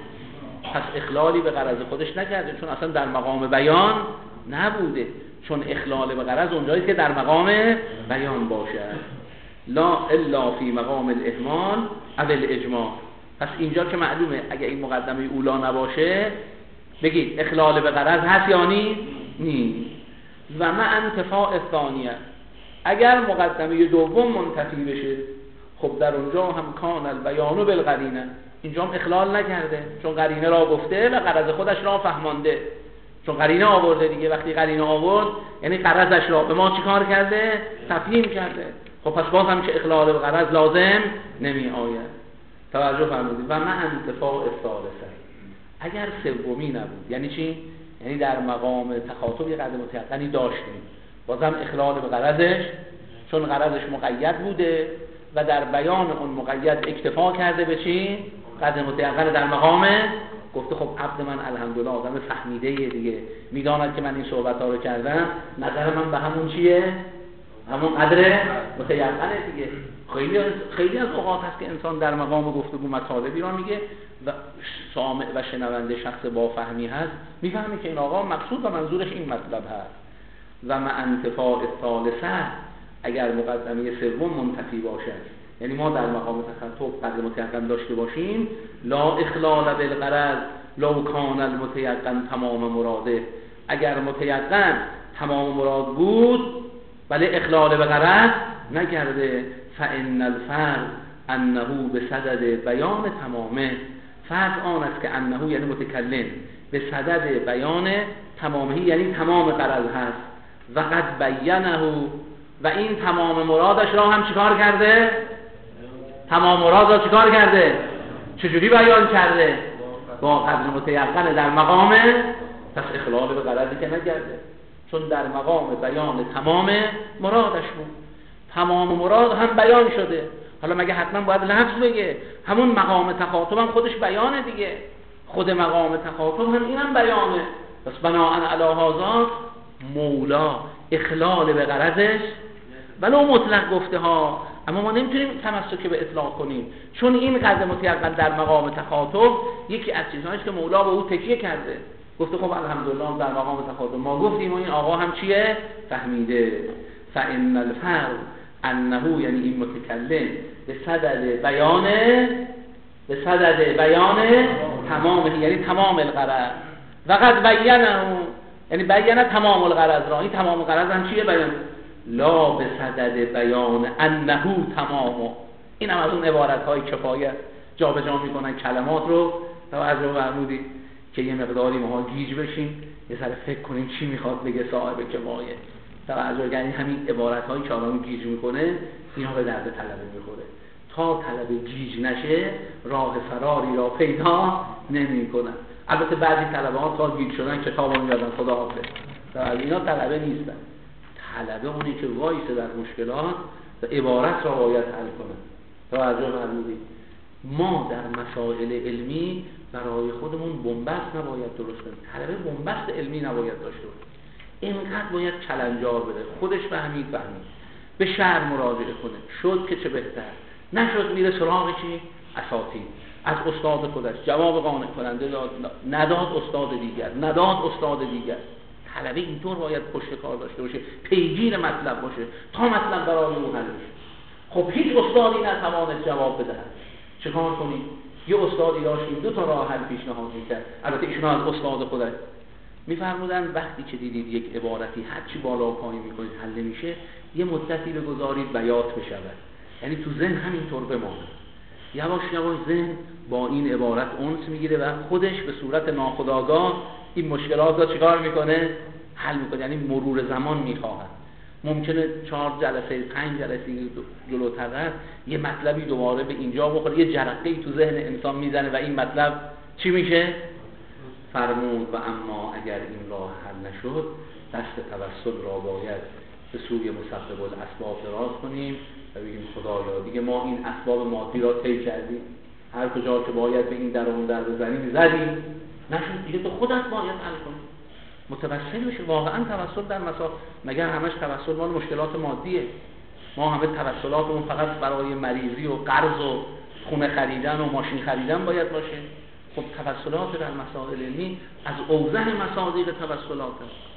پس اخلالی به غرض خودش نکرده، چون اصلا در مقام بیان نبوده، چون اخلال به غرض اونجایی که در مقام بیان باشد. لا الا فی مقام الاهمال او الاجماع. پس اینجا که معلومه اگه این مقدمه اولا نباشه، بگید اخلال به غرض هست یا نیست؟ نیست. و مع انتفاء الثانیه، اگر مقدمه دوم منتفی بشه، خب در اونجا هم کان البیان بالقرینه، اینجا هم اخلال نکرده، چون قرینه را گفته و غرض خودش را فهمانده، چون قرینه آورده دیگه. وقتی قرینه آورد یعنی غرضش را به ما چیکار کرده؟ تفهیم کرده. خب پس باز هم که اخلال به غرض لازم نمی آید. توجه فرمودید. و من انتفاع الثالثه، اگر سومی نبود، یعنی چی؟ یعنی در مقام تخاطب یه قدر متیقنی داشتیم، بازم اخلال به غرضش، چون غرضش مقید بوده و در بیان اون مقید اکتفا کرده به چی؟ قدر متیقن در مقام گفته خب عبد من الحمدلله آدم فهمیده دیگه، میداند که من این صحبت ها رو کردم، نظر من به همون چیه؟ همون قدر متیقنه دیگه. خیلی خیلی از اوقات هست که انسان در مقام گفتگو مطالبی را میگه و سامع و شنونده شخص با فهمی هست، میفهمی که این آقا مقصود و منظورش این مطلب هست. و مع انتفاع الثالثه، اگر مقدمه سوم منتفی باشد، یعنی ما در مقام تخاطب قدر متیقن داشته باشیم، لا اخلال بالغرض لو کان المتیقن تمام مراده، اگر متیقن تمام مراد بود ولی اخلال به غرض نکرده، فان الفرض انه به صدد بیان تمامه، فرض آن است که انه یعنی متکلم به صدد بیان تمامه، یعنی تمام غرض هست، و قد بینه، و این تمام مرادش را هم چیکار کرده؟ تمام مراد را چیکار کرده؟ چجوری بیان کرده؟ با قدر متیقن در مقام، پس اخلال به غرضی که نگرده، چون در مقام بیان تمام مرادش بود. تمام مراد هم بیان شده، حالا مگه حتما باید لفظ بگه؟ همون مقام تخاطب هم خودش بیانه دیگه، خود مقام تخاطب هم اینم بیانه. پس بناء علی هذا مولا اخلال به غرضش ولو مطلق گفته ها، اما ما نمیتونیم تمسک به اطلاق کنیم، چون این قدر متیقن در مقام تخاطب یکی از چیزهایی که مولا به او تکیه کرده. گفته خب الحمدلله در مقام تخاطب ما گفتیم و این آقا هم چیه؟ فهمیده. فإن الفرد انه، یعنی این متکلم به صدد بیان، به صدد بیان تمام، یعنی تمام الغرض. وقد بیانه، یعنی بیانه تمام الغرض را. این تمام الغرض هم چیه؟ بیان. لا به صدد بیان انه تمام. این هم از اون عبارت های کفایت جا به جا میکنن کلمات رو. توجه فرمودید که یه مقداری ما گیج بشیم، یه سر فکر کنیم چی میخواد بگه صاحب کفایت. توجه، یعنی همین عبارت هایی که آدمو گیج میکنه اینا به درد طلبه میخوره. تا طلبه گیج نشه راه فراری را پیدا نمیکنن. البته بعضی طلبه ها تا گیج شدن کتابو میادن خدا حافظ. تا اینا طلبه نیستن. طلبه اونی که وایسه در مشکلات و عبارت را باید حل کنه. توجه فرمودید. ما در مسائل علمی برای خودمون بنبست نباید درست کنیم. طلبه بنبست علمی نباید داشته باشه. اینقدر باید کلنجار بده، خودش فهمید فهمید، به شرع مراجعه کنه، شد که چه بهتر، نشد میره سراغ چی؟ اساطیر. از استاد خودش جواب قانع کننده داد، نداد استاد دیگر، نداد استاد دیگر. طلبه اینطور باید پشت کار داشته باشه، پیگیر مطلب باشه تا مطلب برای او حل بشه. خب هیچ استادی نتواند جواب بده، چه کار کنیم؟ یه استادی داشتیم دو تا راه حل پیشنهاد می‌کرد، البته ایشون از استاد خودش می‌فرمودن وقتی که دیدید یک عبارتی هر چی بالا و پایین می‌کنید حل نمیشه، یه مدتی بگذارید بیات بشود، یعنی تو ذهن همینطور بمونه. یواش یواش ذهن با این عبارت انس میگیره و خودش به صورت ناخودآگاه این مشکلات رو چیکار میکنه؟ حل میکنه. یعنی مرور زمان میخواهد. ممکنه چهار جلسه پنج جلسه جلوتر رفت یه مطلبی دوباره به اینجا بخوره، یه جرقه‌ای تو ذهن انسان میزنه و این مطلب چی میشه؟ فرمود و اما اگر این راه حل نشد دست توسل را باید به سوی مسبب الاسباب دراز کنیم و بگیم خدایا دیگه ما این اسباب مادی را طی کردیم، هر کجا که باید به این در اون در بزنیم زدیم، نشد دیگه تو خودت باید حل کنی، متوسل بشی. واقعا توسل در مسائل مگر همش توسل مال مشکلات مادیه؟ ما همه توسلاتمون فقط برای مریضی و قرض و خونه خریدن و ماشین خریدن باید باشه؟ خب توسلات در مسائل علمی از اوزه مصادیق توسلات.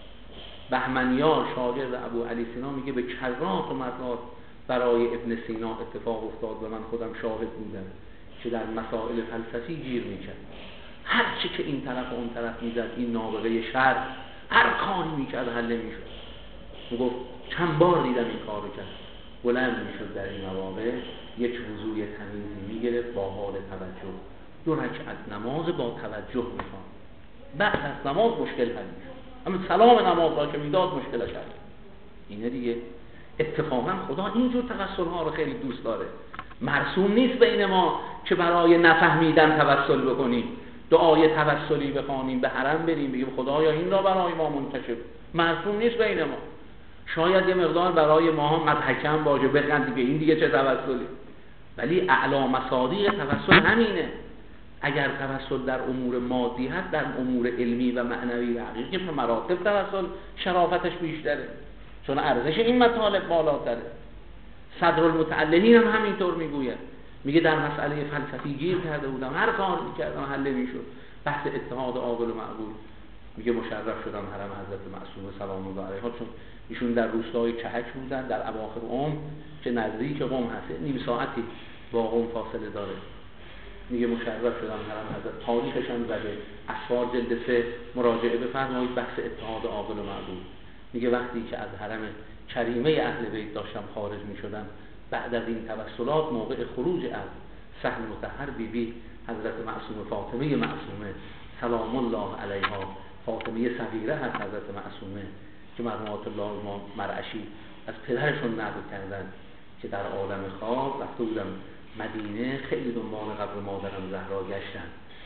بهمنیار شاگرد ابو علی سینا میگه به کرات و مرات برای ابن سینا اتفاق افتاد و من خودم شاهد بودم که در مسائل فلسفی گیر میکرد، هر چی که این طرف و اون طرف میزد این نابغه شر هر کاری میکرد حل نمیشد. میگفت چند بار دیدم این کارو کرد، بلند میشد در این مواقع یک وضوی تمیزی میگرفت با حال توجه، دو رکعت نماز با توجه میخوان، بعد از نماز مشکل حل میشد، اما سلام نماز را که میداد مشکلش حل. اینه دیگه. اتفاقا خدا اینجور توسل ها رو خیلی دوست داره. مرسوم نیست بین ما که برای نفهمیدن توسل بکنیم، دعای توسلی بخوانیم، به حرم بریم بگیم خدایا این را برای ما منتشر، مرسوم نیست بین ما. شاید یه مقدار برای ما مضحکم باشه، بخند دیگه این دیگه چه توسلی، ولی اعلی مصادیق توسل همینه. اگر توسل در امور مادی هست، در امور علمی و معنوی و حقیقی به مراتب توسل شرافتش بیشتره، چون ارزش این مطالب بالاتره. صدر المتعلمین هم همینطور میگوید، میگه در مسئله فلسفی گیر کرده بودم، هر کار میکردم حل نمیشد. بحث اتحاد عاقل و معقول، میگه مشرف شدم حرم حضرت معصومه سلام الله علیها، چون ایشون در روستای کهک بودن در اواخر عمر که نزدیک قم هست، نیم ساعتی با قم فاصله داره. میگه مشرف شدم حرم حضرت، تاریخش هم زده، اسفار جلد سه مراجعه بفرمایید بحث اتحاد عاقل و معقول. میگه وقتی که از حرم کریمه اهل بیت داشتم خارج میشدم، بعد از این توسلات موقع خروج از صحن مطهر بی بی حضرت معصومه فاطمه معصومه سلام الله علیها، فاطمه صغیره هست حضرت معصومه که مرحومات الله ما مرعشی از پدرشون نقل کردن که در عالم خواب رفته بودم مدینه، خیلی دنبال قبر مادرم زهرا گشتن،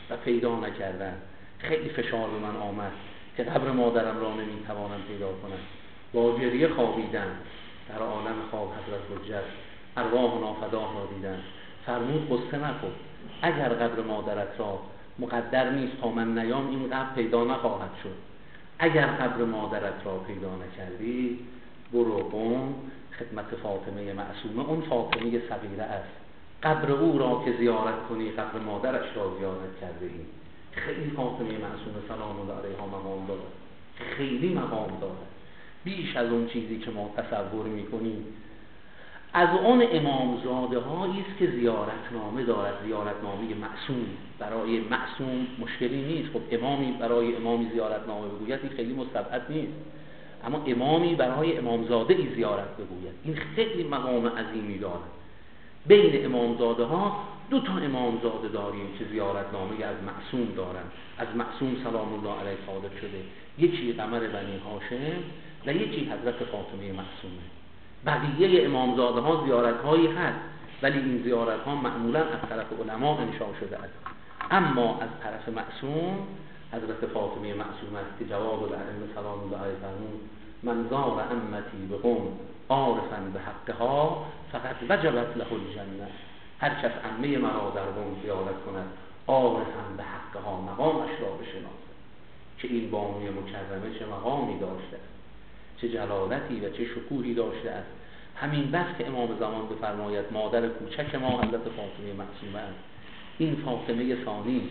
و پیدا نکردن. خیلی فشار به من آمد که قبر مادرم را نمیتوانم پیدا کنم. با گریه خوابیدم. در عالم خواب حضرت حجت ارواح نافداه را دیدم. فرمود قصه نکن، اگر قبر مادرت را مقدر نیست تا من نیام این قبر پیدا نخواهد شد. اگر قبر مادرت را پیدا نکردی برو قم خدمت فاطمه معصومه، اون فاطمه صغیره است، قبر او را که زیارت کنی قبر مادرش را زیارت کرده ای. خیلی فاطمه معصومه سلام الله علیها مقام داره، خیلی مقام داره، بیش از اون چیزی که ما تصور میکنیم. از اون امامزاده هایی است که زیارتنامه دارد، زیارتنامه معصوم. برای معصوم مشکلی نیست، خب امامی برای امامی زیارتنامه بگوید این خیلی مستبعد نیست، اما امامی برای امامزاده ای زیارت بگوید این خیلی مقام عظیمی دارد. بین امامزاده ها دو تا امامزاده داریم که زیارتنامه از معصوم دارن، از معصوم سلام الله علیه صادر شده. یکی قمر بنی هاشم و یکی حضرت فاطمه معصومه. بقیه امامزاده ها زیارت هایی هست، ولی این زیارت ها معمولا از طرف علما انشا شده است. اما از طرف معصوم حضرت فاطمه معصومه است که جواب الائمه سلام الله علیه فرمود من زار امتی بقم عارفا بحقها فقط وجبت له الجنه. هر کس عمه مرا در قم زیارت کند عارفا بحقها، مقامش را بشناسد که این بانوی مکرمه چه مقامی داشته است، چه جلالتی و چه شکوهی داشته است. همین بس که امام زمان بفرماید مادر کوچک ما حضرت فاطمه معصومه است. این فاطمه ثانی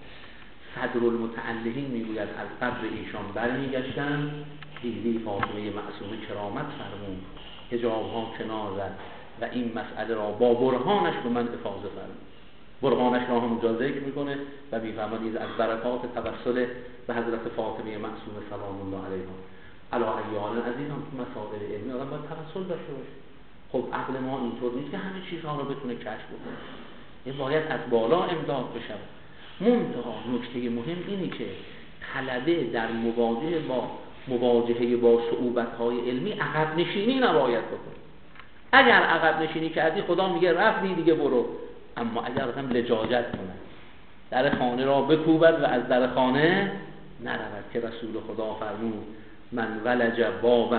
صدرالمتعلقین میگوید از قبر ایشان برمیگشتن، دیدی فاطمه معصومه کرامت فرمود، حجاب ها کنار زد و این مسئله را با برهانش به من افاضه فرمود. برهانش را هم اونجا ذکر میکنه و میفرماید از برکات توسل به حضرت فاطمه معصومه سلام الله علیها. علا ایال عزیزان تو مسائل علمی آدم باید توسل داشته باشه. خب عقل ما اینطور نیست که همه چیزها رو بتونه کشف بکنه، این باید از بالا امداد بشه. منتها نکته مهم اینه که طلبه در مواجهه با مواجهه با صعوبت‌های علمی عقب نشینی نباید بکنه. اگر عقب نشینی کردی خدا میگه رفتی دیگه برو، اما اگر هم لجاجت کنه در خانه را بکوبد و از در خانه نرود که رسول خدا فرمود من ولج بابا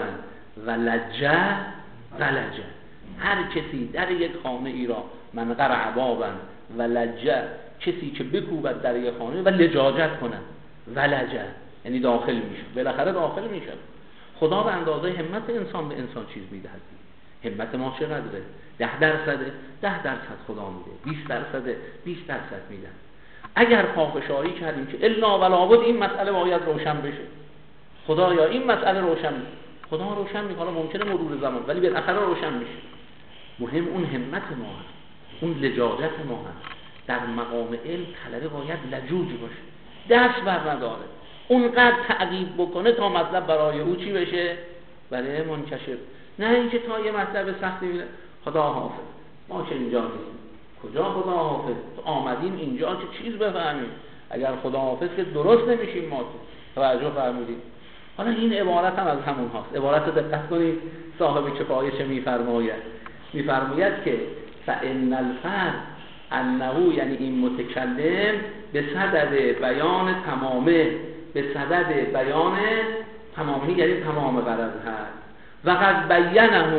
ولج ولج، هر کسی در یک خانه ای را من قرع بابا ولج، کسی که بکوبد در یک خانه و لجاجت کنه، ولج یعنی داخل میشه، بالاخره داخل میشه. خدا به اندازه همت انسان به انسان چیز میدهد. همت ما چقدره؟ ده درصده، ده درصد خدا میده. بیست درصده، بیست درصد میده. اگر پافشاری کردیم که الا ولا بد این مسئله باید روشن بشه، خدایا این مسئله روشن میشه، خدا روشن میکنه. ممکنه مرور زمان ولی بالاخره روشن میشه. مهم اون همت ما هست، اون لجاجت ما هست. در مقام علم طلبه باید لجوج باشه، دست بر نداره، اونقدر تعقیب بکنه تا مطلب برای او چی بشه؟ برای منکشف. نه اینکه تا یه مطلب سختی میره خدا حافظ، ما که اینجا نیستیم. کجا خدا حافظ؟ آمدیم اینجا که چیز بفهمیم. اگر خدا حافظ که درست نمیشیم ما. توجه فرمودید؟ حالا این عبارت هم از همون هاست. عبارت رو دقت کنید، صاحب کفایه چه میفرماید؟ میفرماید که فإن الفرد انه، یعنی این متکلم به صدد بیان تمامه، به صدد بیان تمامی یعنی تمام غرض هست. و قد بینه،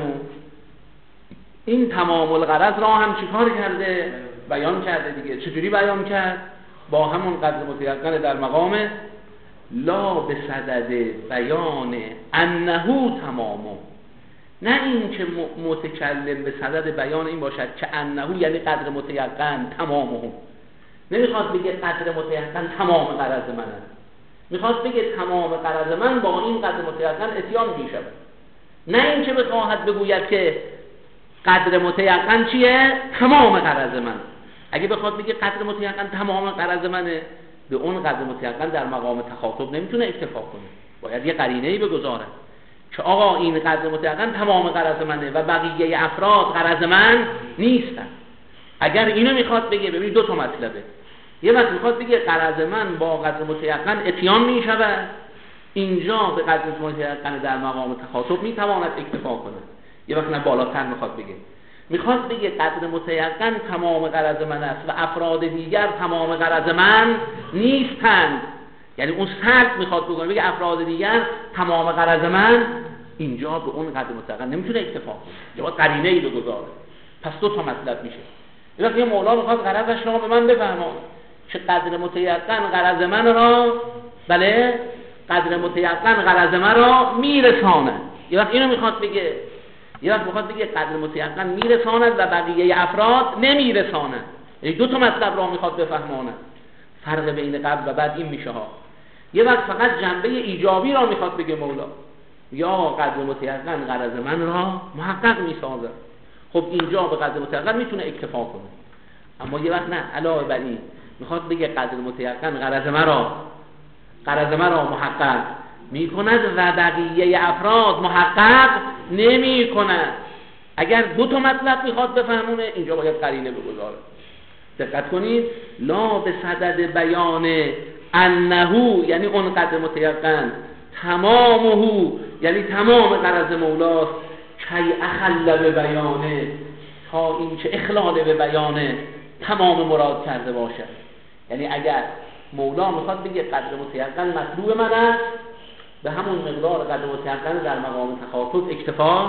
این تمام الغرض را هم چیکار کرده؟ بیان کرده دیگه. چجوری بیان کرد؟ با همون قدر متیقن در مقام لا به صدد بیان انه تمامه، نه این که متکلم به صدد بیان این باشد که انه یعنی قدر متیقن تمامه. نمیخواد بگه قدر متیقن تمام غرض منه، میخواد بگه تمام غرض من با این قدر متیقن اتیان میشه. نه این که بخواهد بگوید که قدر متیقن چیه؟ تمام غرض من. اگه بخواد بگه قدر متیقن تمام غرض منه، به اون قدر متیقن در مقام تخاطب نمیتونه اکتفا کنه، باید یه قرینه‌ای بگذاره که آقا این قدر متیقن تمام غرض منه و بقیه افراد غرض من نیستن. اگر اینو میخواد بگه، ببین دو تا مطلبه. یه وقت میخواد بگه غرض من با قدر متیقن اتیان میشود، اینجا به قدر متیقن در مقام تخاطب میتواند اکتفا کنه. یه وقت نه بالاتر میخواد بگه. میخواد بگه قدر متیقن تمام غرض من است و افراد دیگر تمام غرض من نیستند. یعنی اون سلب میخواد بگه بگه افراد دیگر تمام غرض من، اینجا به اون قدر متیقن نمیتونه اکتفا کنه، یا باید قرینه ای بگذاره. پس دو تا مطلب میشه. یعنی یه مولا میخواد غرضش رو به من بفهمونه که قدر متیقن غرض من را، بله قدر متیقن غرض من را میرسانه. یه وقت اینو میخواد بگه، یه وقت میخواد بگه قدر متیقن میرساند و بقیه افراد نمیرسانند. یعنی دو تا مطلب را میخواد بفهمونه. فرق بین قبل و بعد این میشه ها. یه وقت فقط جنبه ایجابی را میخواد بگه مولا، یا قدر متیقن غرض من را محقق میسازه. خب اینجا به قدر متیقن میتونه اکتفا کنه. اما یه وقت نه، علاوه بر این میخواد بگه قدر متیقن غرض من را غرض من را محقق میکند و بقیه افراد محقق نمیکنند. اگر دو تا مطلب میخواد بفهمونه، اینجا باید قرینه بگذاره. دقت کنید، لا به صدد بیان انهو، یعنی اون قدر متیقن، تمامهو، یعنی تمام غرض مولاست، کی اخل به بیانه، تا این که اخلال به بیانه تمام مراد کرده باشه. یعنی اگر مولا میخواد بگه قدر متیقن مطلوب من است، به همون مقدار قدر متیقن در مقام تخاطب اکتفا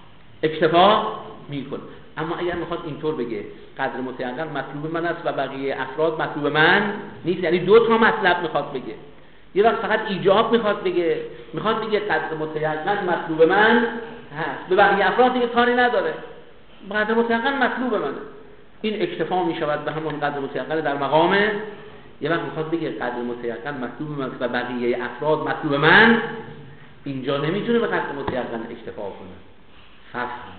اکتفا میکنه. اما اگر میخواد اینطور بگه قدر متیقن مطلوب من است و بقیه افراد مطلوب من نیست، یعنی دو تا مطلب میخواد بگه. یه وقت فقط ایجاب میخواد بگه، میخواد بگه قدر متیقن مطلوب من هست، به بقیه افراد دیگه کاری نداره، قدر متیقن مطلوب منه، این اکتفا میشود به همون قدر متیقن در مقام. یه وقت میخواد بگه قدر متیقن مطلوب من و بقیه افراد مطلوب من، اینجا نمیتونه به قدر متیقن اکتفا کنه. فهم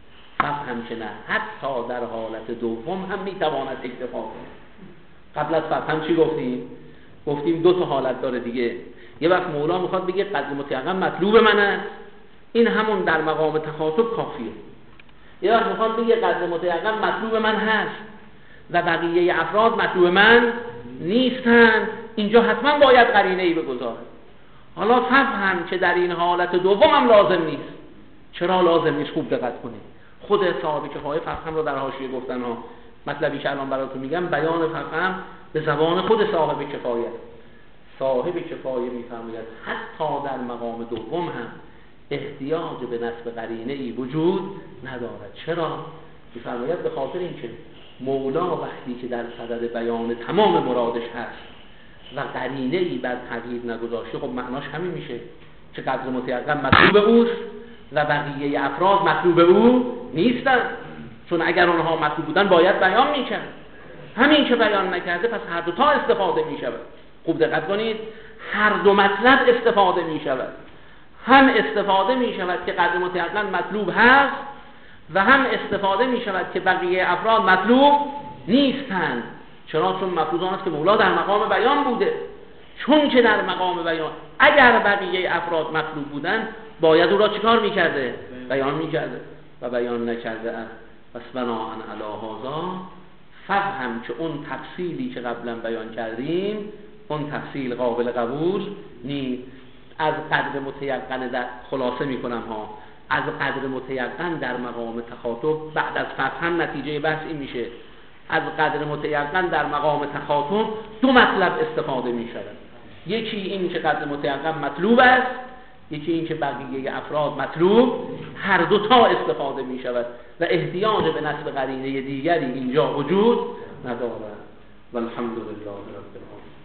فهم که نه، حتی در حالت دوم هم میتواند اکتفا کنه. قبل از فهم چی گفتیم؟ گفتیم دو تا حالت داره دیگه. یه وقت مولا میخواد بگه قدر متیقن مطلوب منه، این همون در مقام تخاطب کافیه. یه وقت میخواد بگه قدر متیقن مطلوب من هست و بقیه افراد مطلوب من نیستن، اینجا حتما باید قرینه ای بگذاره. حالا فهم که در این حالت دوم هم لازم نیست. چرا لازم نیست؟ خوب دقت کنید. خود صاحب کفایه فهم رو در حاشیه گفتن ها، مطلبی که الان براتون میگم بیان فهم به زبان خود صاحب کفایه. صاحب کفایه میفرماید حتی در مقام دوم هم احتیاج به نصب قرینه ای وجود ندارد. چرا؟ میفرماید به خاطر اینکه مولا وقتی که در صدد بیان تمام مرادش هست و قرینه ای بر تغییر نگذاشته، خب معناش همین میشه که قدر متیقن مطلوب اوست و بقیه افراد مطلوب او نیستن، چون اگر اونها مطلوب بودن باید بیان میکرد. همین که بیان نکرده، پس هر دو تا استفاده میشود. خوب دقت کنید، هر دو مطلب استفاده میشود. هم استفاده میشود که قدر متیقن مطلوب هست و هم استفاده میشود که بقیه افراد مطلوب نیستند. چرا؟ چون مفروض آن است که مولا در مقام بیان بوده. چون که در مقام بیان، اگر بقیه افراد مطلوب بودن باید او را چیکار میکرده؟ بیان میکرده و بیان نکرده است. پس بناهن علی هذا فهم که اون تفصیلی که قبلا بیان کردیم، اون تفصیل قابل قبول نیست. از قدر متیقن در خلاصه میکنم ها، از قدر متیقن در مقام تخاطب بعد از فهم نتیجه بحث این میشه، از قدر متیقن در مقام تخاطب دو مطلب استفاده میشود. یکی این که قدر متیقن مطلوب است، یکی این که بقیه افراد مطلوب، هر دو تا استفاده میشود و احتیاج به نصب قرینه دیگری اینجا وجود ندارد. والحمد لله رب العالمین.